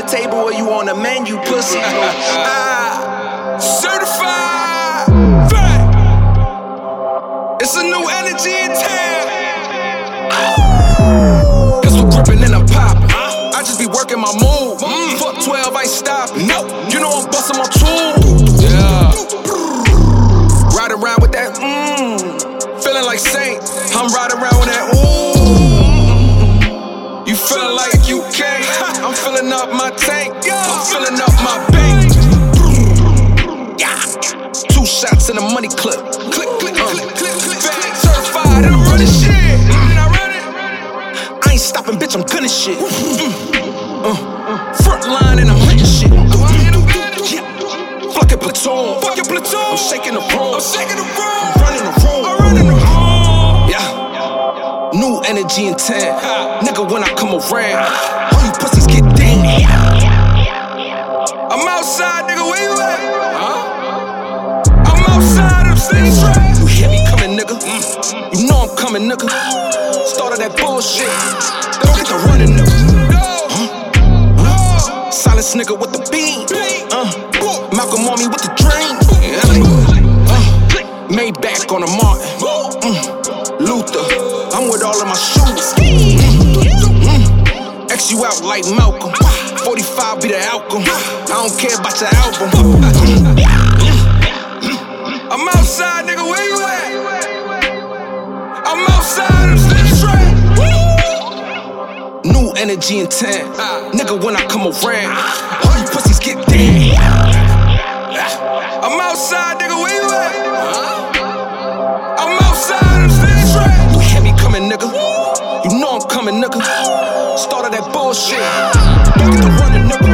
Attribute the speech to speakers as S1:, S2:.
S1: table or you on the menu, pussy. Certified. Fact. It's a new energy in town. Pistol gripping and I'm popping. I just be working my move. Fuck 12, I ain't stopping. No, you know I'm busting my tool. Yeah. Ride around with that. Feeling like Saint. I'm riding around with that. You feeling like you can't. I'm filling up my tank. I'm filling up my bank. 2 shots in a money clip. Click, click, click, click, click. Certified and I'm running shit. I ain't stopping, bitch, I'm gunning shit. Front line and I'm hitting shit. Fuck your platoon. Fuck your platoon. I'm shaking the room. I'm shaking the room. I'm running the room. I'm running the room. Yeah. New energy in town. Nigga, when I come around, all you pussies get down. I'm outside, nigga, where you at? I'm outside, I'm staying trapped. You hear me coming, nigga? You know I'm coming, nigga. Started that bullshit. Don't get to running, nigga. Silence nigga with the beat. Malcolm on me with the dream. Maybach on the Martin. Luther, I'm with all of my shoes. X you out like Malcolm. 45 be the outcome. I don't care about your album. I'm outside, nigga, where you at? I'm outside, I'm still trapped. New energy in town. Nigga, when I come around, all you pussies get down. I'm outside, nigga, where you at? I'm outside, I'm still trapped. You hear me coming, nigga? You know I'm coming, nigga. Started that bullshit. Don't get to running, nigga.